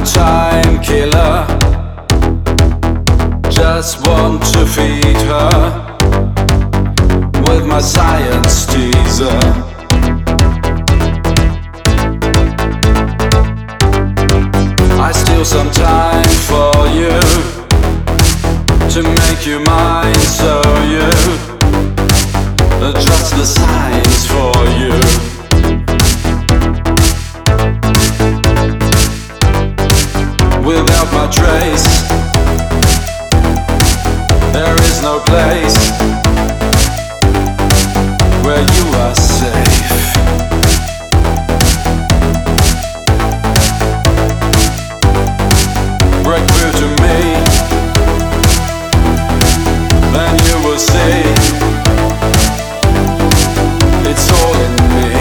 time killer. Just want to feed her with my science teaser. I steal some time for you to make you mine, so you adjust the signs for you. Without my trace, there is no place where you are safe. Break through to me, then you will see it's all in me.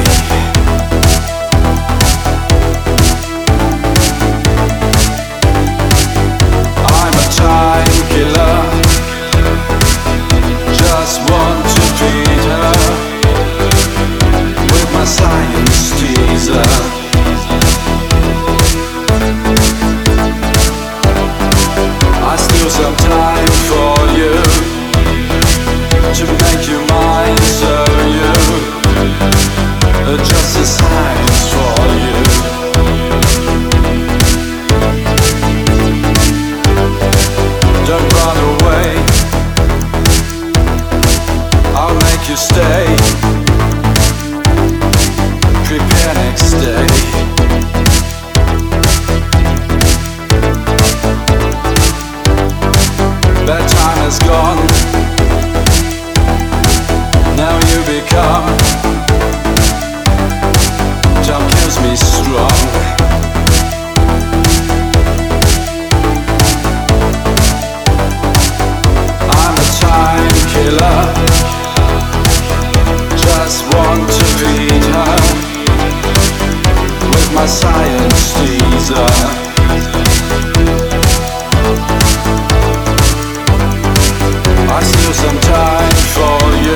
I'm a time killer, just want to feed her with my science teaser. I steal some time for you to make you mine, so you adjust the signs for you. Don't run away, I'll make you stay. Prepare next day. That time has gone. Now you become. Time kills me strong. I'm a time killer. Just want to feed her with my science teaser. I steal some time for you